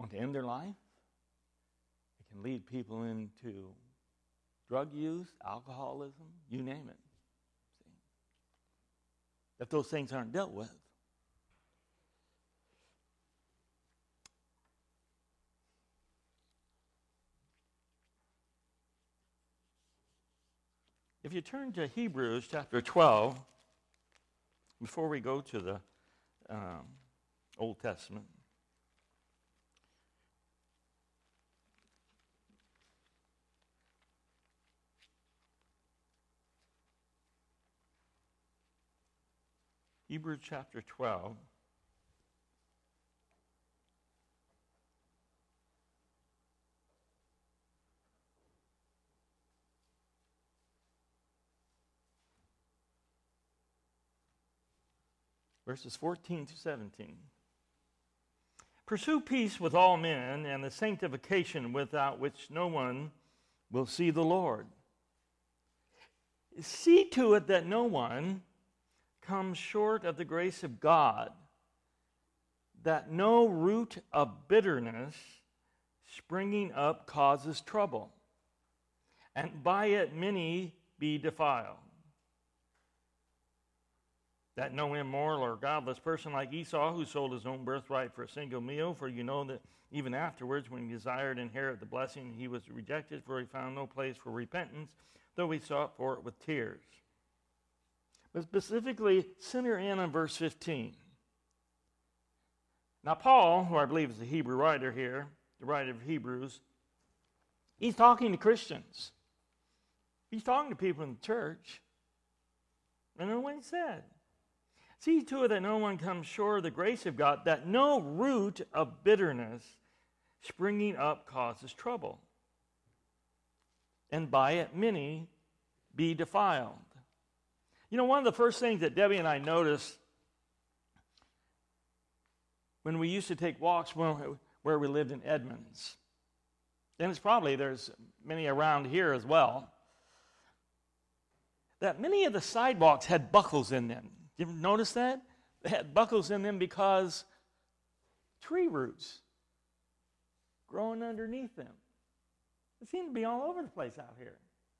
want to end their life. It can lead people into drug use, alcoholism, you name it. See? If those things aren't dealt with. If you turn to Hebrews chapter 12, before we go to the Old Testament, Hebrews chapter 12, verses 14 to 17. Pursue peace with all men and the sanctification without which no one will see the Lord. See to it that no one comes short of the grace of God, that no root of bitterness springing up causes trouble, and by it many be defiled. That no immoral or godless person like Esau, who sold his own birthright for a single meal, for you know that even afterwards, when he desired to inherit the blessing, he was rejected, for he found no place for repentance, though he sought for it with tears. But specifically, center in on verse 15. Now, Paul, who I believe is the Hebrew writer here, the writer of Hebrews, he's talking to Christians. He's talking to people in the church. And then what he said. See to it that no one comes short of the grace of God, that no root of bitterness springing up causes trouble, and by it many be defiled. You know, one of the first things that Debbie and I noticed when we used to take walks where we lived in Edmonds, and it's probably there's many around here as well, that many of the sidewalks had buckles in them. You ever notice that? They had buckles in them because tree roots growing underneath them. It seemed to be all over the place out here.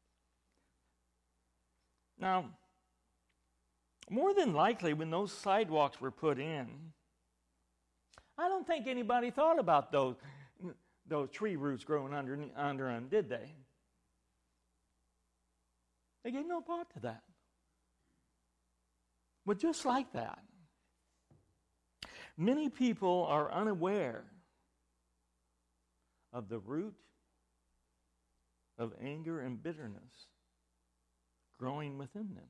Now, more than likely, when those sidewalks were put in, I don't think anybody thought about those tree roots growing under them, did they? They gave no thought to that. But just like that, many people are unaware of the root of anger and bitterness growing within them.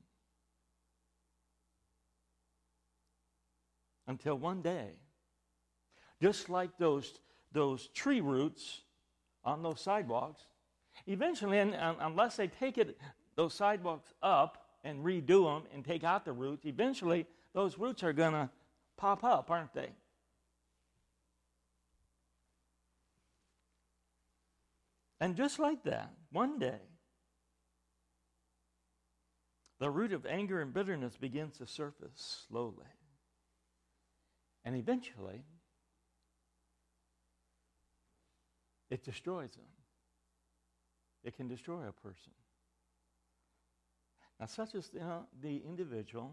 Until one day, just like those tree roots on those sidewalks, eventually, unless they take those sidewalks up and redo them and take out the roots, eventually those roots are going to pop up, aren't they? And just like that, one day, the root of anger and bitterness begins to surface slowly. And eventually, it destroys them. It can destroy a person. Now, such as the individual,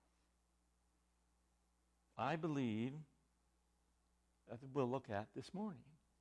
I believe, that we'll look at this morning.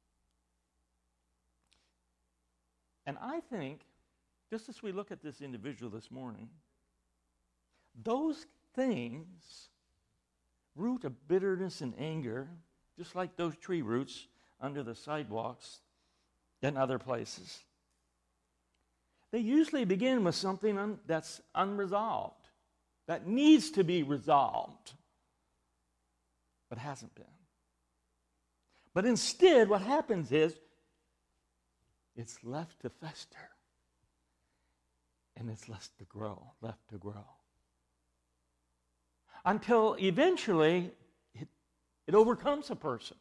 And I think, just as we look at this individual this morning, those things, root of bitterness and anger, just like those tree roots under the sidewalks and other places, they usually begin with something that's unresolved, that needs to be resolved, but hasn't been. But instead, what happens is, it's left to fester, and it's left to grow, until eventually it overcomes a person.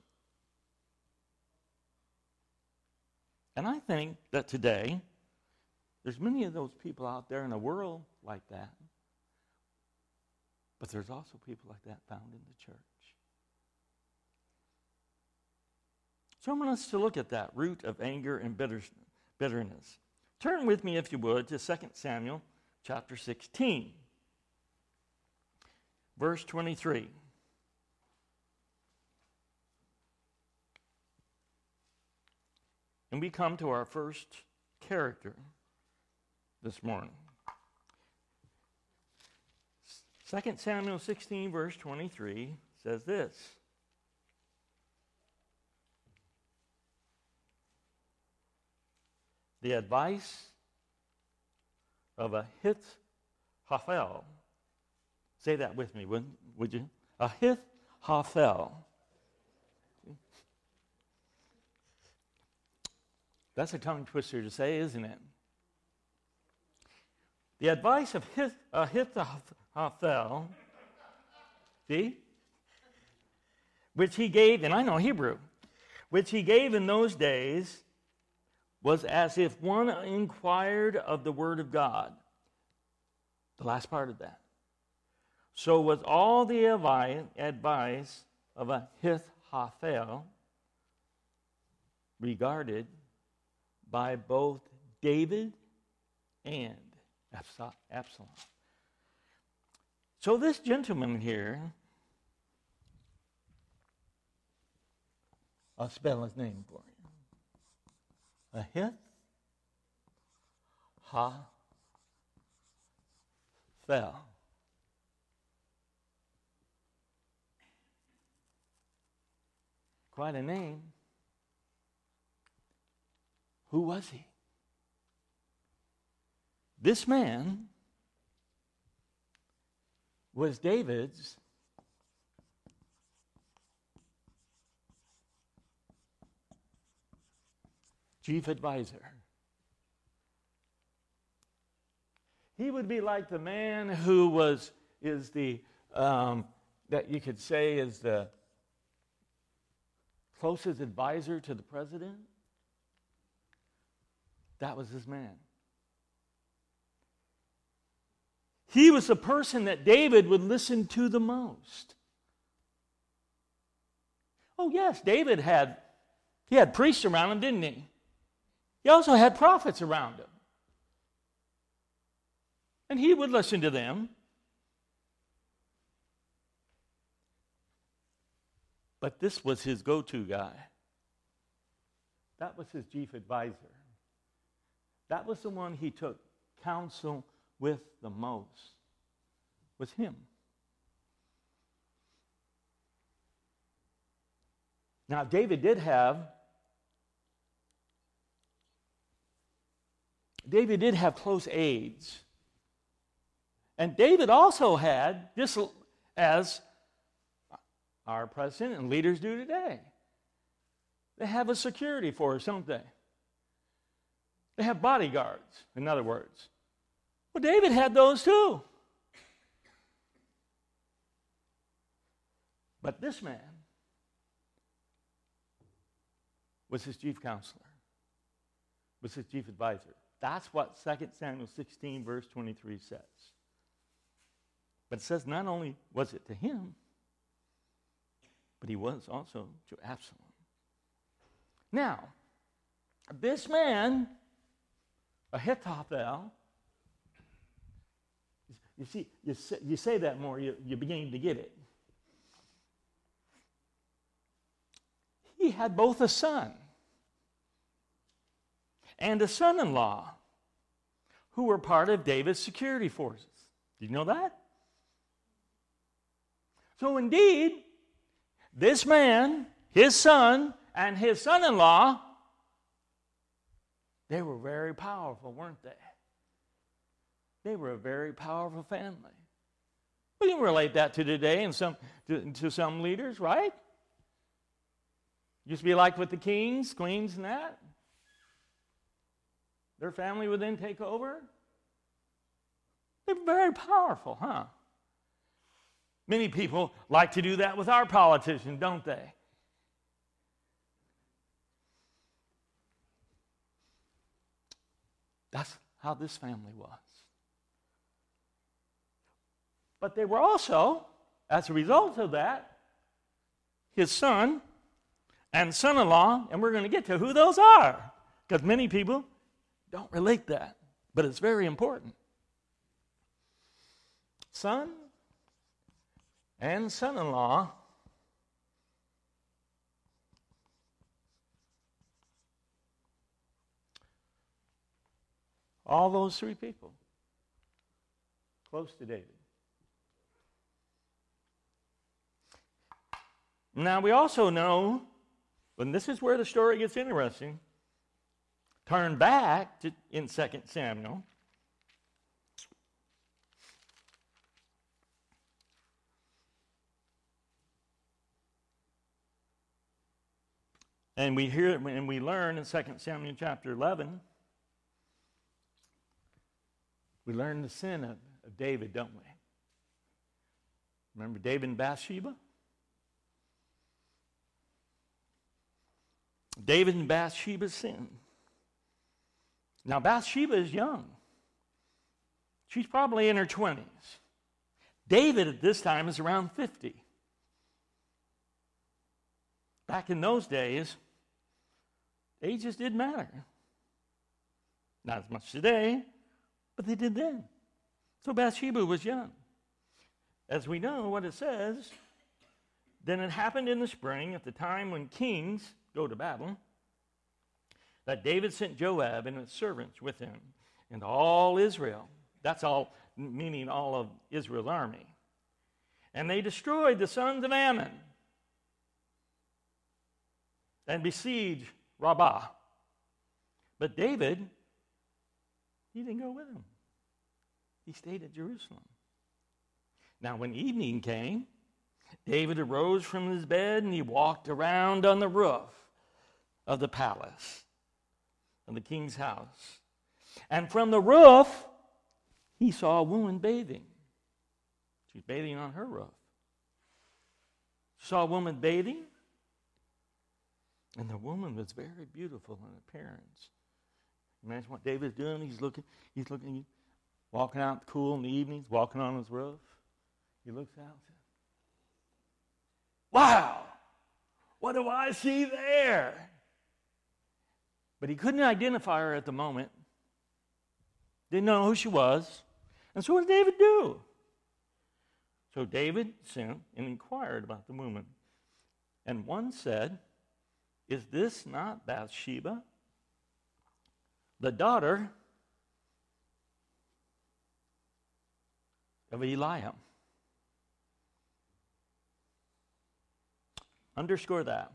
And I think that today, there's many of those people out there in the world like that, but there's also people like that found in the church. So I want us to look at that root of anger and bitterness. Turn with me, if you would, to 2 Samuel chapter 16, verse 23. And we come to our first character this morning. 2 Samuel 16, verse 23 says this. The advice of Ahithophel. Say that with me, would you? Ahithophel. That's a tongue twister to say, isn't it? The advice of Ahithophel, see, which he gave, and I know Hebrew, which he gave in those days, was as if one inquired of the word of God. The last part of that. So was all the advice of Ahithophel regarded by both David and Absalom. So this gentleman here, I'll spell his name for you. Ahithophel. Quite a name. Who was he? This man was David's chief advisor. He would be like the man who is the that you could say is the closest advisor to the president. That was his man. He was the person that David would listen to the most. Oh yes, David had priests around him, didn't he? He also had prophets around him. And he would listen to them. But this was his go-to guy. That was his chief advisor. That was the one he took counsel with the most, was him. Now, David did have close aides. And David also had, just as our president and leaders do today, they have a security force, don't they? They have bodyguards, in other words. Well, David had those too. But this man was his chief counselor, was his chief advisor. That's what 2 Samuel 16, verse 23 says. But it says not only was it to him, but he was also to Absalom. Now, this man, Ahithophel, you see, you say that more, you're beginning to get it. He had both a son and a son-in-law who were part of David's security forces. Did you know that? So indeed, this man, his son, and his son-in-law, they were very powerful, weren't they? They were a very powerful family. We can relate that to today and to some leaders, right? Used to be like with the kings, queens, and that. Their family would then take over. They were very powerful, huh? Many people like to do that with our politicians, don't they? That's how this family was. But they were also, as a result of that, his son and son-in-law, and we're going to get to who those are, because many people don't relate that, but it's very important. Son and son-in-law all those three people close to David. Now we also know, and this is where the story gets interesting, turn back to, in 2 Samuel. And we hear and we learn in 2 Samuel chapter 11, we learn the sin of David, don't we? Remember David and Bathsheba? David and Bathsheba's sin. Now Bathsheba is young. She's probably in her 20s. David at this time is around 50. Back in those days, ages didn't matter. Not as much today, but they did then. So Bathsheba was young. As we know what it says, then it happened in the spring at the time when kings go to battle, that David sent Joab and his servants with him and all Israel. That's all, meaning all of Israel's army. And they destroyed the sons of Ammon and besieged Rabbah. But David, he didn't go with them. He stayed at Jerusalem. Now when evening came, David arose from his bed and he walked around on the roof of the palace, of the king's house. And from the roof, he saw a woman bathing. She's bathing on her roof. Saw a woman bathing, and the woman was very beautiful in appearance. Imagine what David's doing. He's looking, walking out cool in the evenings, walking on his roof. He looks out and says, "Wow, what do I see there?" But he couldn't identify her at the moment. Didn't know who she was. And so what did David do? So David sent and inquired about the woman. And one said, "Is this not Bathsheba, the daughter of Eliam?" Underscore that.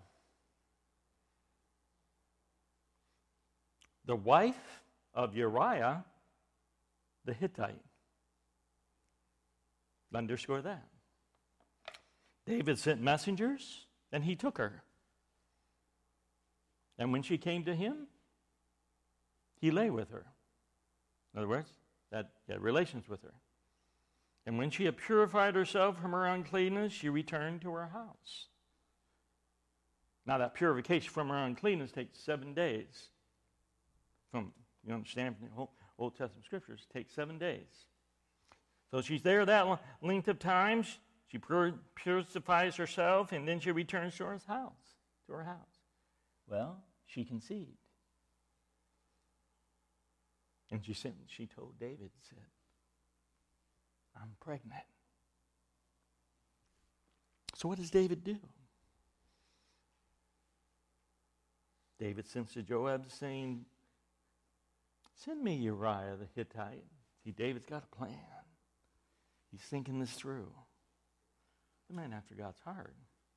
The wife of Uriah the Hittite. Underscore that. David sent messengers, and he took her. And when she came to him, he lay with her. In other words, that he had relations with her. And when she had purified herself from her uncleanness, she returned to her house. Now that purification from her uncleanness takes 7 days. You understand from the whole Old Testament scriptures, it takes 7 days. So she's there that length of time. She purifies herself, and then she returns to her house. Well, she conceived. And she told David, said, "I'm pregnant." So what does David do? David sends to Joab saying, "Send me Uriah the Hittite." See, David's got a plan. He's thinking this through. The man after God's heart.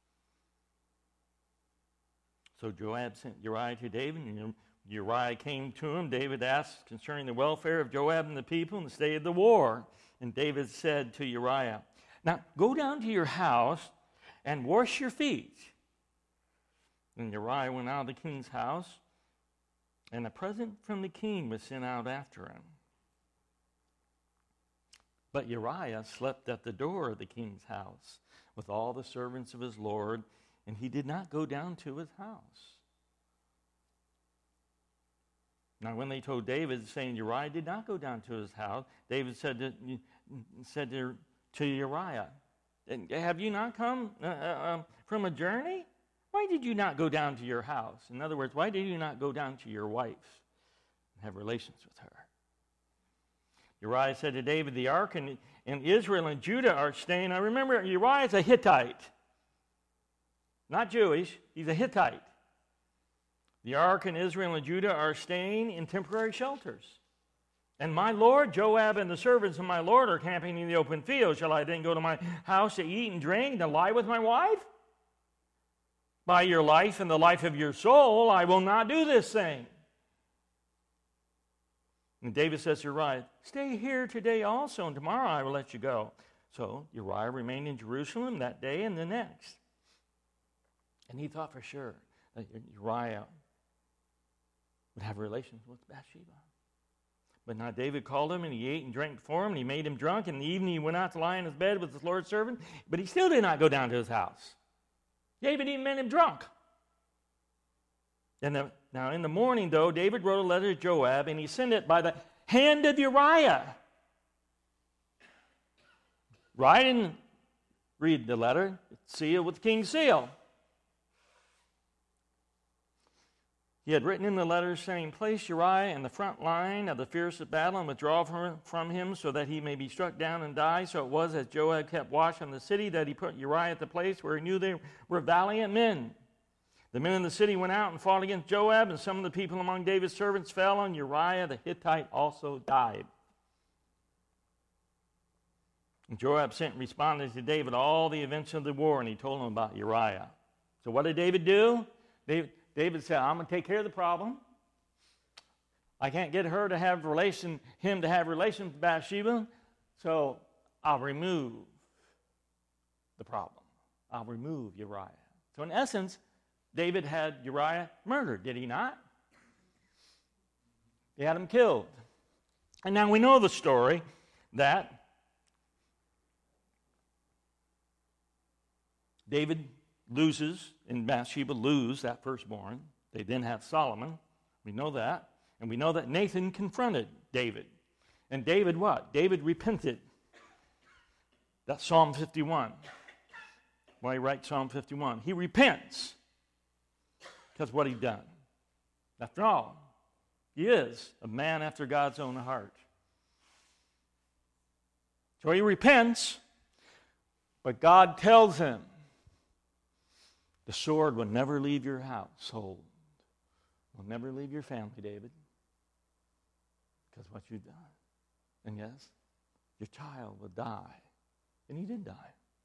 So Joab sent Uriah to David, and Uriah came to him. David asked concerning the welfare of Joab and the people and the state of the war. And David said to Uriah, "Now go down to your house and wash your feet." And Uriah went out of the king's house, and a present from the king was sent out after him. But Uriah slept at the door of the king's house with all the servants of his lord, and he did not go down to his house. Now when they told David, saying Uriah did not go down to his house, David said to Uriah, "Have you not come from a journey?" why did you not go down to your house? In other words, why did you not go down to your wife and have relations with her? Uriah said to David, the ark and Israel and Judah are staying. Now remember, Uriah is a Hittite. Not Jewish, he's a Hittite. The ark and Israel and Judah are staying in temporary shelters. And my lord, Joab and the servants of my lord are camping in the open field. Shall I then go to my house to eat and drink, to lie with my wife? By your life and the life of your soul, I will not do this thing. And David says to Uriah, stay here today also, and tomorrow I will let you go. So Uriah remained in Jerusalem that day and the next. And he thought for sure that Uriah would have relations with Bathsheba. But now David called him, and he ate and drank before him, and he made him drunk. In the evening he went out to lie in his bed with his Lord's servant, but he still did not go down to his house. David even made him drunk. Now in the morning, though, David wrote a letter to Joab, and he sent it by the hand of Uriah. Write and read the letter, seal with the king's seal. He had written in the letter saying, place Uriah in the front line of the fiercest battle and withdraw from him so that he may be struck down and die. So it was as Joab kept watch on the city that he put Uriah at the place where he knew they were valiant men. The men in the city went out and fought against Joab, and some of the people among David's servants fell, and Uriah the Hittite also died. And Joab sent and responded to David all the events of the war, and he told him about Uriah. So what did David do? David said, I'm going to take care of the problem. I can't get him to have relations with Bathsheba, so I'll remove the problem. I'll remove Uriah. So in essence, David had Uriah murdered, did he not? He had him killed. And now we know the story that David loses, and Bathsheba lose that firstborn. They then have Solomon. We know that. And we know that Nathan confronted David. And David what? David repented. That's Psalm 51. Why he writes Psalm 51? He repents because what he'd done. After all, he is a man after God's own heart. So he repents, but God tells him, the sword will never leave your household. Will never leave your family, David. Because what you've done. And yes, your child will die. And he did die.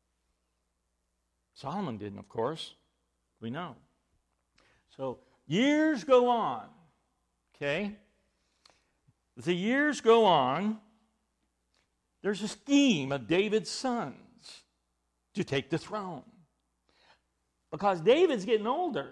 Solomon didn't, of course. We know. So years go on. Okay? As the years go on, there's a scheme of David's sons to take the throne. Because David's getting older.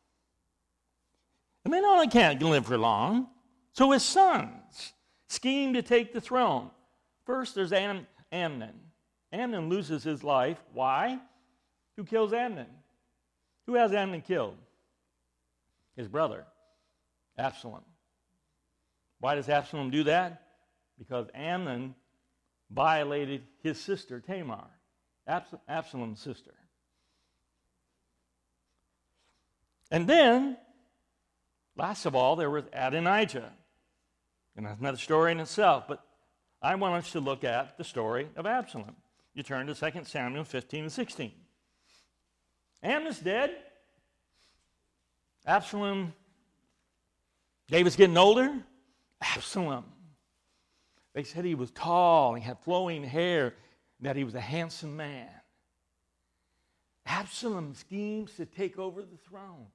And they not only can't live for long, so his sons scheme to take the throne. First, there's Amnon. Amnon loses his life. Why? Who kills Amnon? Who has Amnon killed? His brother, Absalom. Why does Absalom do that? Because Amnon violated his sister, Tamar, Absalom's sister. And then, last of all, there was Adonijah. And that's another story in itself, but I want us to look at the story of Absalom. You turn to 2 Samuel 15 and 16. Amnon's dead. Absalom, David's getting older. Absalom. They said he was tall, he had flowing hair, that he was a handsome man. Absalom schemes to take over the throne.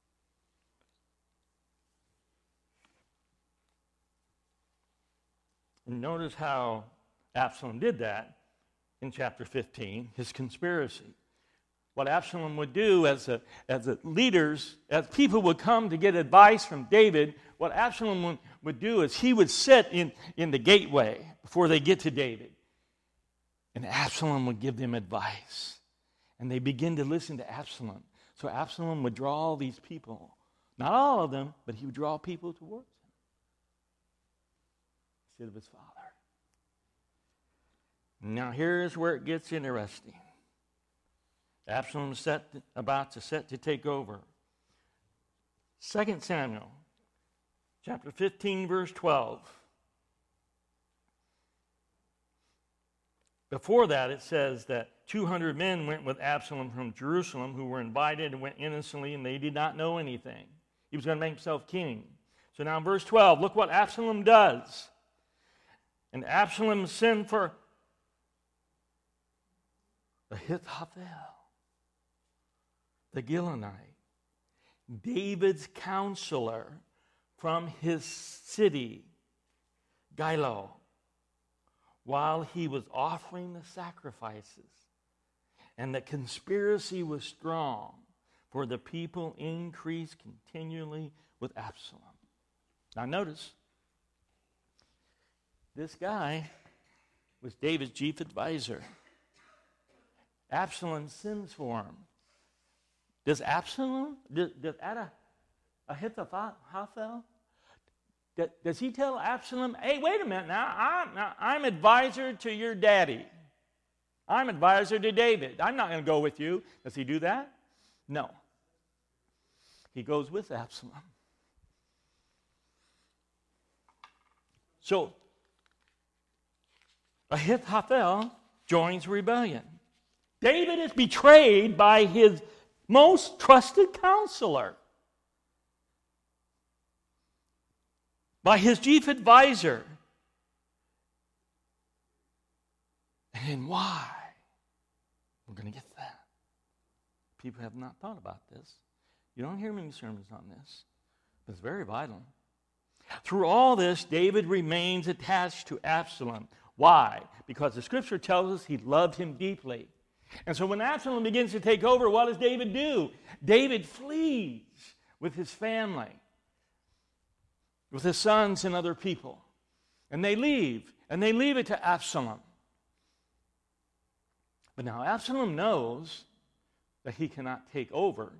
And notice how Absalom did that in chapter 15, his conspiracy. What Absalom would do as leaders, as people would come to get advice from David, what Absalom would do is he would sit in the gateway before they get to David. And Absalom would give them advice. And they begin to listen to Absalom. So Absalom would draw all these people. Not all of them, but he would draw people towards him. Instead of his father. Now here's where it gets interesting. Absalom is about to take over. 2 Samuel, chapter 15, verse 12. Before that, it says that 200 men went with Absalom from Jerusalem who were invited and went innocently, and they did not know anything. He was going to make himself king. So now in verse 12, look what Absalom does. And Absalom sent for Ahithophel, the Gilonite, David's counselor from his city, Gilo, while he was offering the sacrifices. And the conspiracy was strong, for the people increased continually with Absalom. Now notice, this guy was David's chief advisor. Absalom sends for him. Does Ahithophel, does he tell Absalom, hey, wait a minute now, I'm advisor to your daddy. I'm advisor to David. I'm not going to go with you. Does he do that? No. He goes with Absalom. So, Ahithophel joins rebellion. David is betrayed by his most trusted counselor, by his chief advisor. And why? We're going to get to that. People have not thought about this. You don't hear many sermons on this, but it's very vital. Through all this, David remains attached to Absalom. Why? Because the scripture tells us he loved him deeply. And so when Absalom begins to take over, what does David do? David flees with his family, with his sons and other people. And they leave it to Absalom. But now Absalom knows that he cannot take over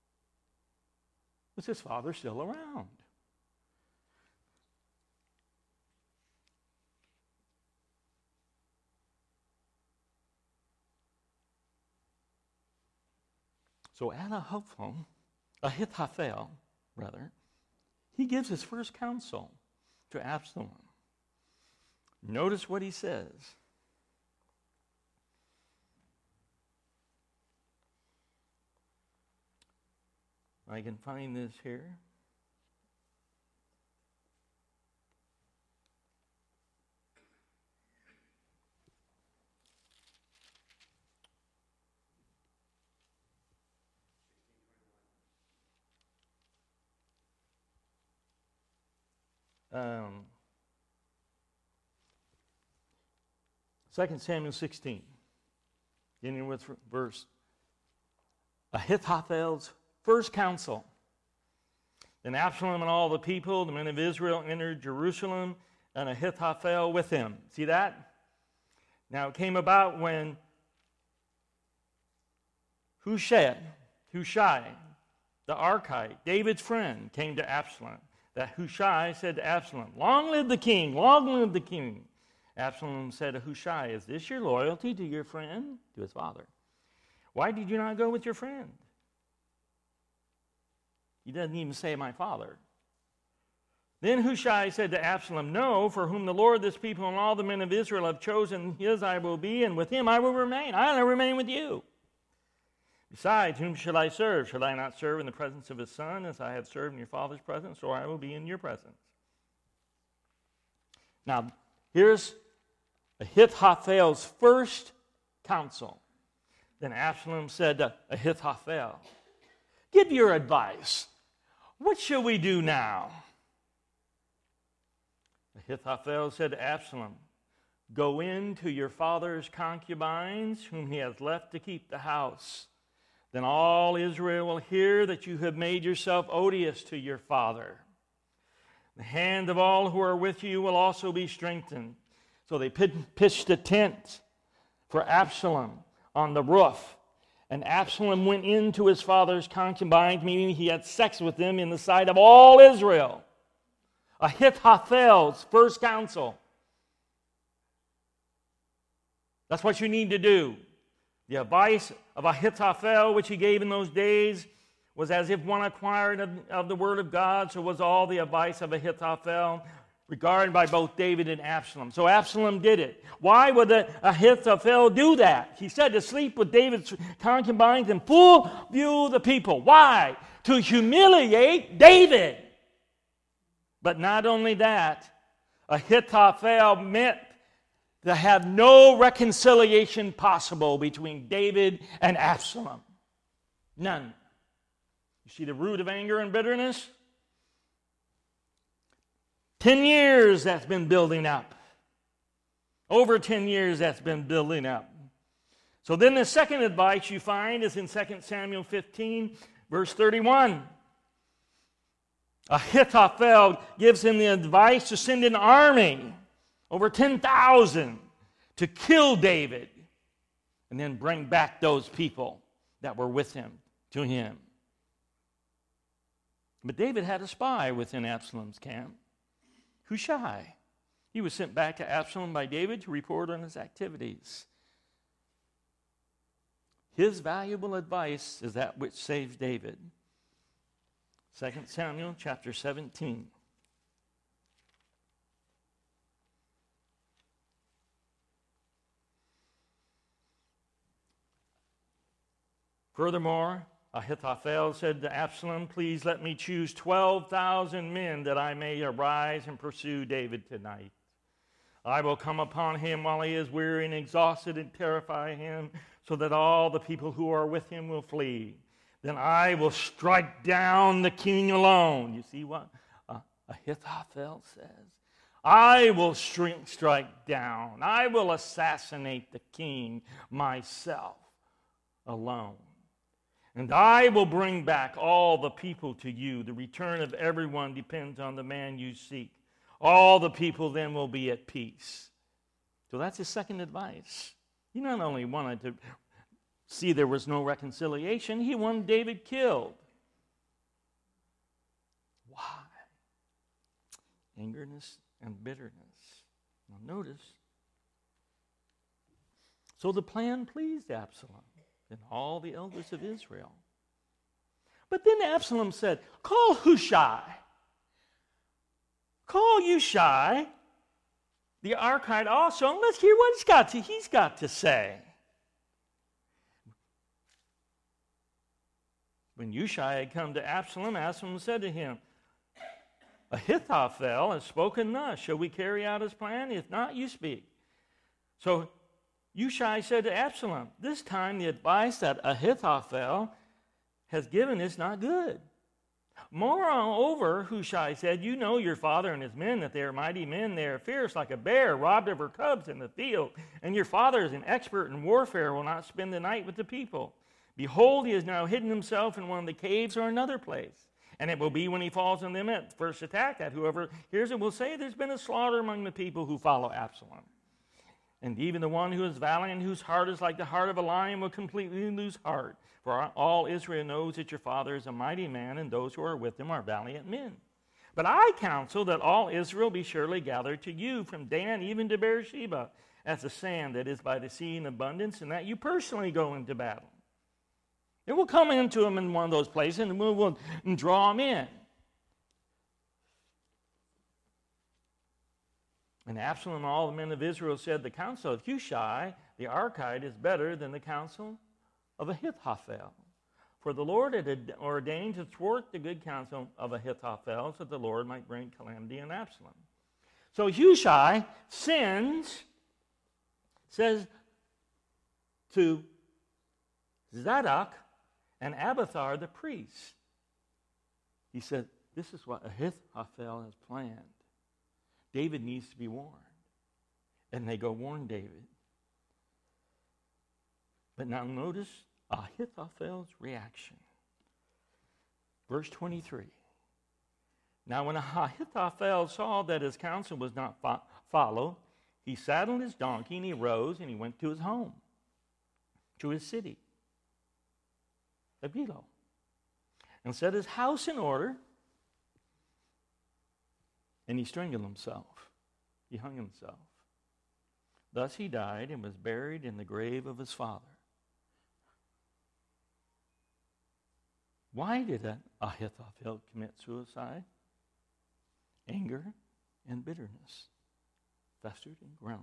with his father still around. So Ahithophel, he gives his first counsel to Absalom. Notice what he says. I can find this here. Second Samuel 16, beginning with verse Ahithophel's first counsel. Then Absalom and all the people, the men of Israel, entered Jerusalem, and Ahithophel with him. See that? Now it came about when Hushai, the Archite, David's friend, came to Absalom, that Hushai said to Absalom, "Long live the king, long live the king." Absalom said to Hushai, "Is this your loyalty to your friend?" To his father. "Why did you not go with your friend?" He doesn't even say my father. Then Hushai said to Absalom, "No, for whom the Lord, this people, and all the men of Israel have chosen, his I will be, and with him I will remain. I will remain with you. Besides, whom shall I serve? Shall I not serve in the presence of his son, as I have served in your father's presence, or I will be in your presence?" Now, here's Ahithophel's first counsel. Then Absalom said to Ahithophel, "Give your advice. What shall we do now?" Ahithophel said to Absalom, "Go in to your father's concubines, whom he has left to keep the house. Then all Israel will hear that you have made yourself odious to your father. The hand of all who are with you will also be strengthened." So they pitched a tent for Absalom on the roof. And Absalom went into his father's concubines, meaning he had sex with them in the sight of all Israel. Ahithophel's first counsel. That's what you need to do. The advice of Ahithophel, which he gave in those days, was as if one acquired of the word of God, so was all the advice of Ahithophel, regarded by both David and Absalom. So Absalom did it. Why would Ahithophel do that? He said to sleep with David's concubines in full view of the people. Why? To humiliate David. But not only that, Ahithophel meant to have no reconciliation possible between David and Absalom. None. You see the root of anger and bitterness? 10 years that's been building up. Over 10 years that's been building up. So then the second advice you find is in 2 Samuel 15, verse 31. Ahithophel gives him the advice to send an army, over 10,000, to kill David and then bring back those people that were with him to him. But David had a spy within Absalom's camp, Hushai. He was sent back to Absalom by David to report on his activities. His valuable advice is that which saves David. 2 Samuel chapter 17. Furthermore, Ahithophel said to Absalom, "Please let me choose 12,000 men that I may arise and pursue David tonight. I will come upon him while he is weary and exhausted and terrify him so that all the people who are with him will flee. Then I will strike down the king alone." You see what Ahithophel says? I will strike down. I will assassinate the king myself alone. And I will bring back all the people to you. The return of everyone depends on the man you seek. All the people then will be at peace. So that's his second advice. He not only wanted to see there was no reconciliation, he wanted David killed. Why? Angerness and bitterness. Now notice. So the plan pleased Absalom and all the elders of Israel. But then Absalom said, "Call Hushai. Call Hushai, the Archite also, and let's hear what he's got to say." When Hushai had come to Absalom, Absalom said to him, "Ahithophel has spoken thus. Shall we carry out his plan? If not, you speak." So Hushai said to Absalom, "This time the advice that Ahithophel has given is not good." Moreover, Hushai said, "You know your father and his men, that they are mighty men. They are fierce like a bear, robbed of her cubs in the field. And your father is an expert in warfare, will not spend the night with the people. Behold, he has now hidden himself in one of the caves or another place. And it will be when he falls on them at first attack, that whoever hears it will say, there's been a slaughter among the people who follow Absalom. And even the one who is valiant, whose heart is like the heart of a lion, will completely lose heart. For all Israel knows that your father is a mighty man, and those who are with him are valiant men. But I counsel that all Israel be surely gathered to you, from Dan even to Beersheba, as the sand that is by the sea in abundance, and that you personally go into battle. And we'll come into them in one of those places, and we'll draw them in." And Absalom and all the men of Israel said, "The counsel of Hushai, the Archite, is better than the counsel of Ahithophel. For the Lord had ordained to thwart the good counsel of Ahithophel, so that the Lord might bring calamity on Absalom." So Hushai says to Zadok and Abiathar the priest, he said, "This is what Ahithophel has planned. David needs to be warned." And they go warn David. But now notice Ahithophel's reaction. Verse 23. Now when Ahithophel saw that his counsel was not followed, he saddled his donkey and he rose and he went to his home, to his city of Gilo, and set his house in order. And he strangled himself. He hung himself. Thus he died and was buried in the grave of his father. Why did Ahithophel commit suicide? Anger and bitterness festered and grown.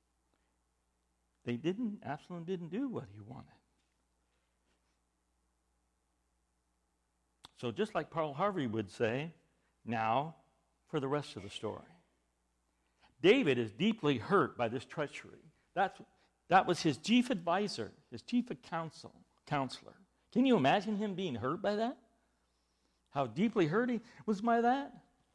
Absalom didn't do what he wanted. So just like Paul Harvey would say, now for the rest of the story. David is deeply hurt by this treachery. That was his chief advisor, his chief counselor. Can you imagine him being hurt by that? How deeply hurt he was by that?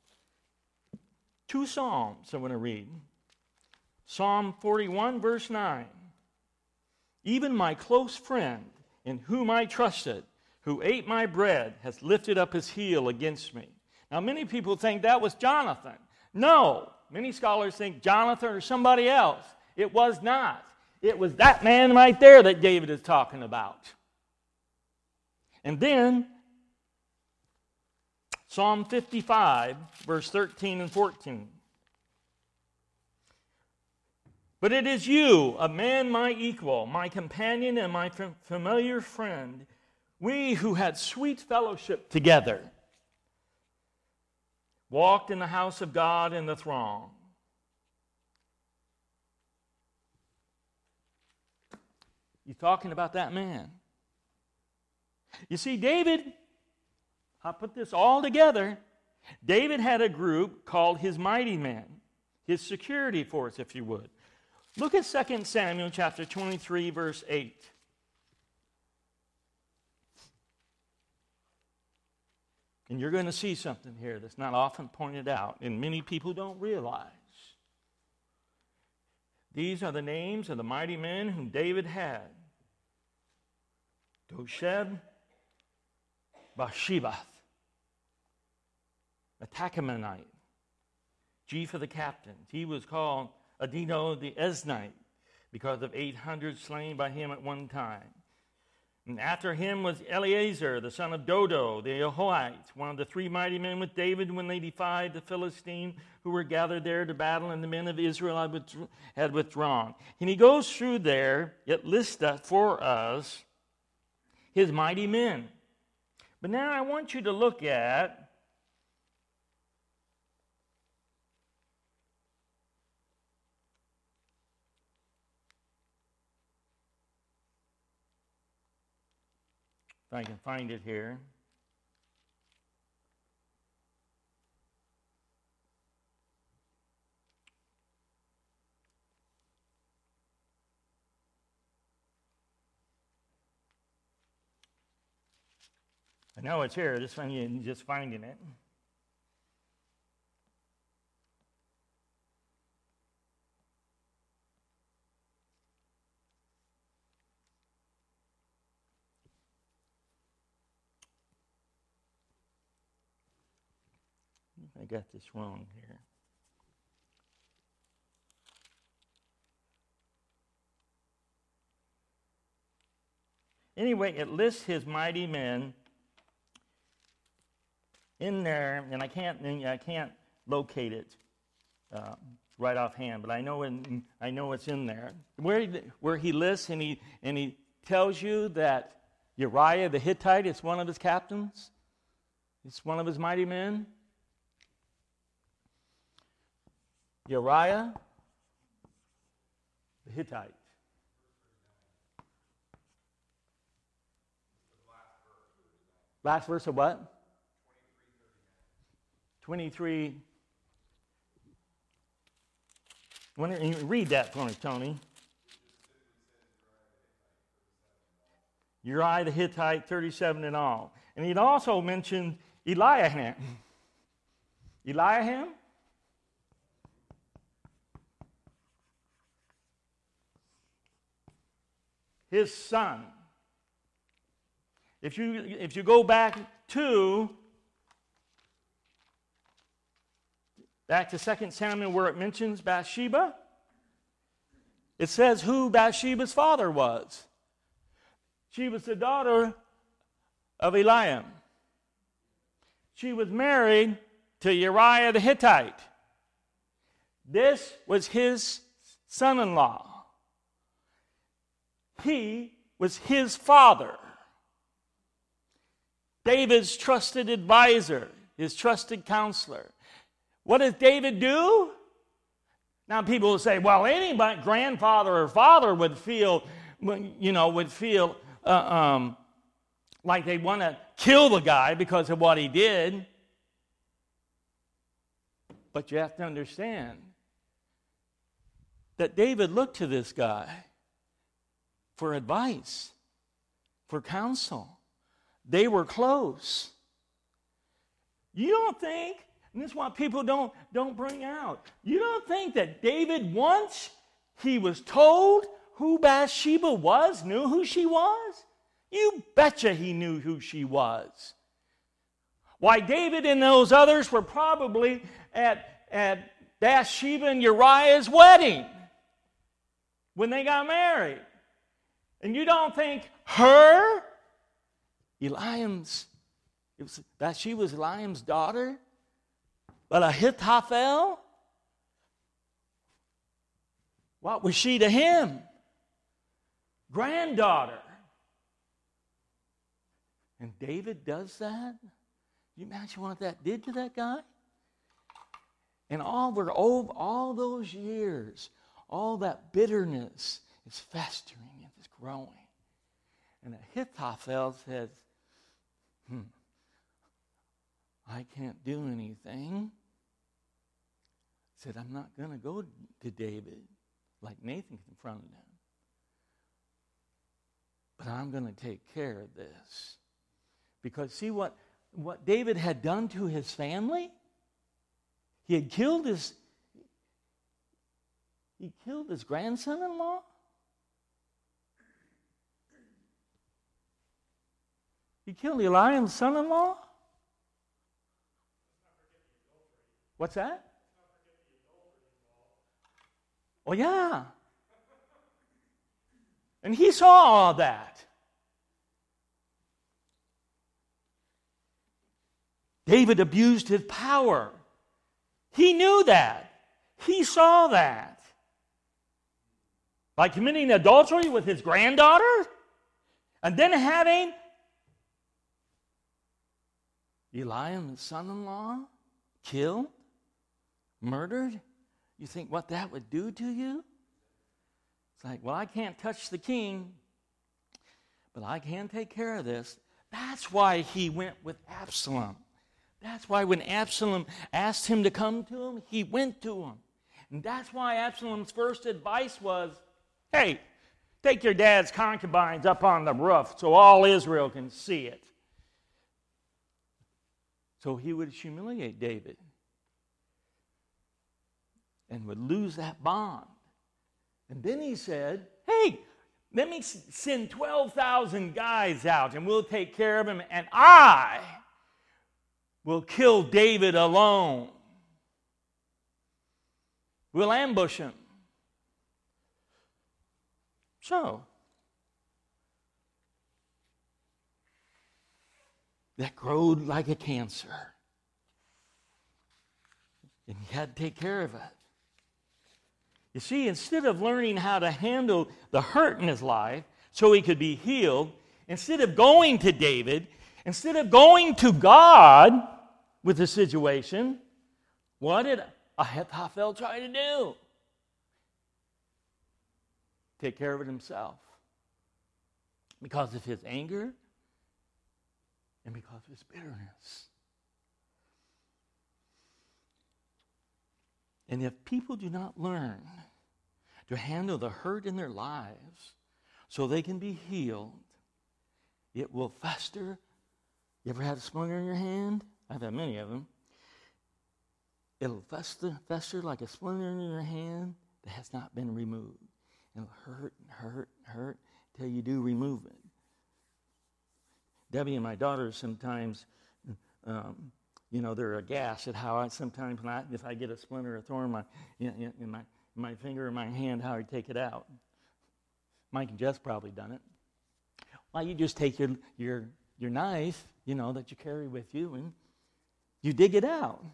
2 Psalms I want to read. Psalm 41, verse 9. Even my close friend, in whom I trusted, who ate my bread, has lifted up his heel against me. Now, many people think that was Jonathan. No, many scholars think Jonathan or somebody else. It was not. It was that man right there that David is talking about. And then, Psalm 55, verse 13 and 14. But it is you, a man my equal, my companion and my familiar friend, we who had sweet fellowship together, walked in the house of God in the throng. He's talking about that man. You see, David, I'll put this all together. David had a group called his mighty men, his security force, if you would. Look at 2 Samuel chapter 23, verse 8. And you're going to see something here that's not often pointed out, and many people don't realize. These are the names of the mighty men whom David had. Dosheb, Bathsheba, a Tachamonite, chief of the captains. He was called Adino the Eznite because of 800 slain by him at one time. And after him was Eleazar, the son of Dodo, the Ahohite, one of the 3 mighty men with David when they defied the Philistine who were gathered there to battle, and the men of Israel had withdrawn. And he goes through there, it lists for us his mighty men. But now I want you to look at if I can find it here. I know it's here, just finding it. I got this wrong here. Anyway, it lists his mighty men in there, and I can't locate it right offhand, but I know it's in there. Where he lists and he tells you that Uriah the Hittite is one of his captains. It's one of his mighty men. Uriah the Hittite. Last verse of what? 23. Read that for me, Tony. Uriah the Hittite, 37 in all. And he'd also mentioned Eliahim. Eliahim? His son. If you go back to 2 Samuel where it mentions Bathsheba, it says who Bathsheba's father was. She was the daughter of Eliam. She was married to Uriah the Hittite. This was his son-in-law. He was his father. David's trusted advisor, his trusted counselor. What does David do? Now people will say, well, any grandfather or father would feel, like they want to kill the guy because of what he did. But you have to understand that David looked to this guy for advice, for counsel. They were close. You don't think, and this is what people don't bring out, you don't think that David, once he was told who Bathsheba was, knew who she was? You betcha he knew who she was. Why, David and those others were probably at Bathsheba and Uriah's wedding when they got married. And you don't think her, Bathsheba was Eliam's daughter, but Ahithophel, what was she to him? Granddaughter. And David does that? You imagine what that did to that guy? And all those years, all that bitterness is festering and is growing. And Ahithophel says, I can't do anything. Said, I'm not going to go to David like Nathan confronted him. But I'm going to take care of this. Because see what David had done to his family? He killed his grandson-in-law. He killed Eliam's son-in-law. What's that? Oh, yeah. And he saw all that. David abused his power. He knew that. He saw that. By committing adultery with his granddaughter and then having Eliam's son-in-law killed, murdered. You think what that would do to you? It's like, well, I can't touch the king, but I can take care of this. That's why he went with Absalom. That's why when Absalom asked him to come to him, he went to him. And that's why Absalom's first advice was, hey, take your dad's concubines up on the roof so all Israel can see it. So he would humiliate David and would lose that bond. And then he said, hey, let me send 12,000 guys out and we'll take care of him, and I will kill David alone. We'll ambush him. So, that growed like a cancer. And he had to take care of it. You see, instead of learning how to handle the hurt in his life so he could be healed, instead of going to David, instead of going to God with the situation, what did Ahithophel try to do? Take care of it himself. Because of his anger and because of his bitterness. And if people do not learn to handle the hurt in their lives so they can be healed, it will fester. You ever had a splinter in your hand? I've had many of them. It'll fester like a splinter in your hand that has not been removed. It'll hurt and hurt and hurt until you do remove it. Debbie and my daughters sometimes, they're aghast at how sometimes if I get a splinter or thorn in my finger or my hand, how I take it out. Mike and Jess probably done it. Well, you just take your knife, that you carry with you, and you dig it out.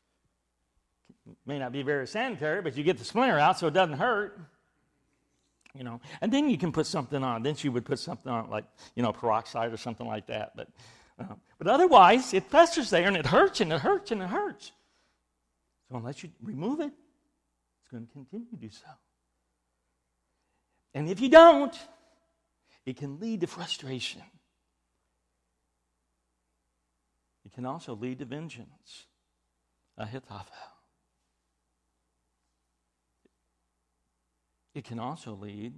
May not be very sanitary, but you get the splinter out so it doesn't hurt. And then you can put something on. Then she would put something on, like, peroxide or something like that. But otherwise, it festers there, and it hurts, and it hurts, and it hurts. So unless you remove it, it's going to continue to do so. And if you don't, it can lead to frustration. It can also lead to vengeance, Ahithophel. It can also lead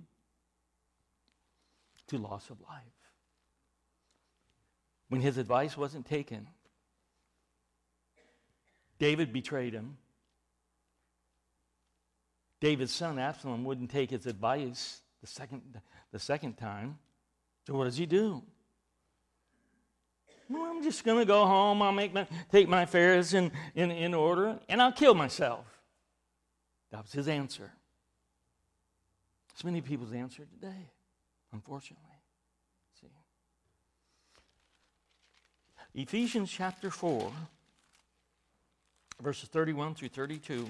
to loss of life. When his advice wasn't taken, David betrayed him. David's son Absalom wouldn't take his advice the second time. So what does he do? Well, I'm just going to go home. I'll take my affairs in order, and I'll kill myself. That was his answer. It's many people's answer today, unfortunately. See, Ephesians chapter 4, verses 31 through 32,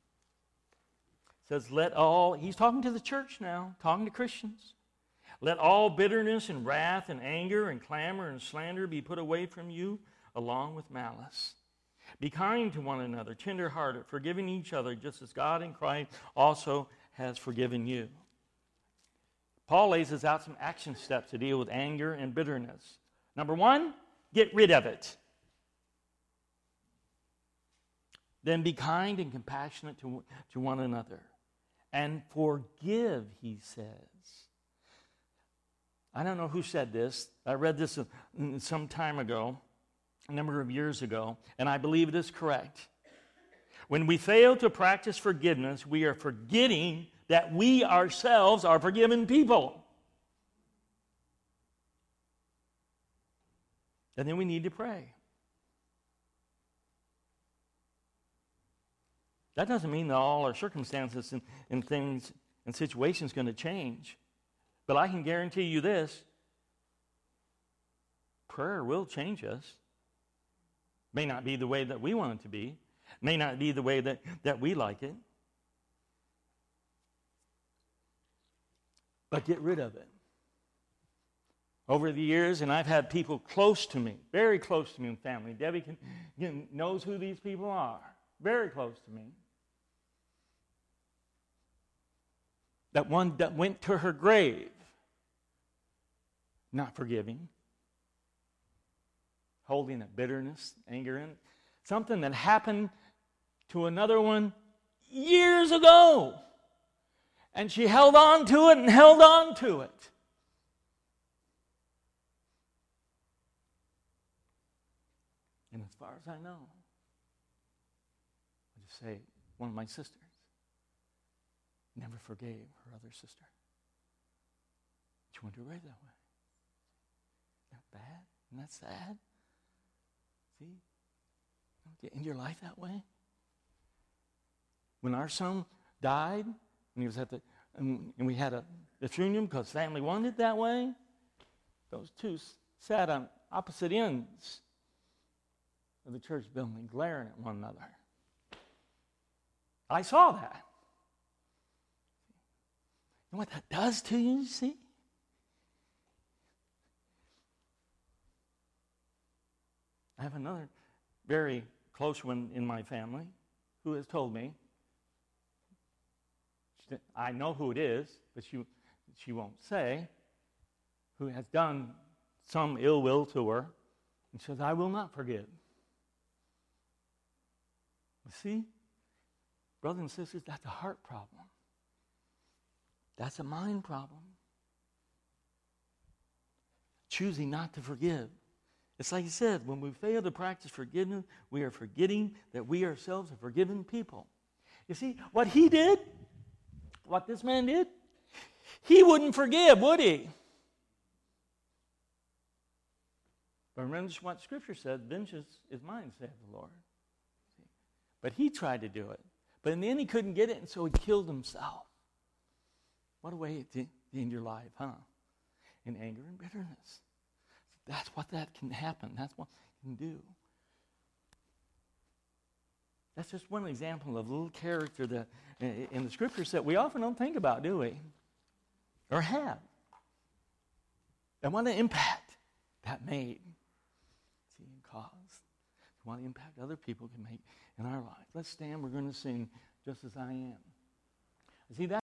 says, he's talking to the church now, talking to Christians. Let all bitterness and wrath and anger and clamor and slander be put away from you, along with malice. Be kind to one another, tender-hearted, forgiving each other, just as God in Christ also has forgiven you. Paul lays us out some action steps to deal with anger and bitterness. Number 1, get rid of it. Then be kind and compassionate to one another. And forgive, he says. I don't know who said this. I read this some time ago, a number of years ago, and I believe it is correct. When we fail to practice forgiveness, we are forgetting that we ourselves are forgiven people. And then we need to pray. That doesn't mean that all our circumstances and things and situations are going to change. But I can guarantee you this. Prayer will change us. May not be the way that we want it to be. May not be the way that we like it. But get rid of it. Over the years, and I've had people close to me, very close to me in family. Debbie knows who these people are. Very close to me. That one that went to her grave, not forgiving, holding a bitterness, anger in it. Something that happened to another one years ago. And she held on to it and held on to it. And as far as I know, I just say, one of my sisters never forgave her other sister. She went away that way. Isn't that bad? Isn't that sad? See? Don't you end your life that way? When our son died, and he was and we had the funeral because family wanted it that way, those two sat on opposite ends of the church building, glaring at one another. I saw that. You know what that does to you, you see? I have another very close one in my family who has told me, I know who it is, but she won't say, who has done some ill will to her, and says, I will not forgive. See, brothers and sisters, that's a heart problem. That's a mind problem. Choosing not to forgive. It's like he said, when we fail to practice forgiveness, we are forgetting that we ourselves are forgiven people. You see, what he did, what this man did, he wouldn't forgive, would he? But remember what Scripture said, vengeance is mine, saith the Lord. But he tried to do it. But in the end, he couldn't get it, and so he killed himself. What a way to end your life, huh? In anger and bitterness. That's what that can happen. That's what it can do. That's just one example of a little character that in the Scriptures that we often don't think about, do we? or have, and what an impact that made, see, and caused, what an impact other people can make in our lives. Let's stand. We're going to sing Just As I Am. See, that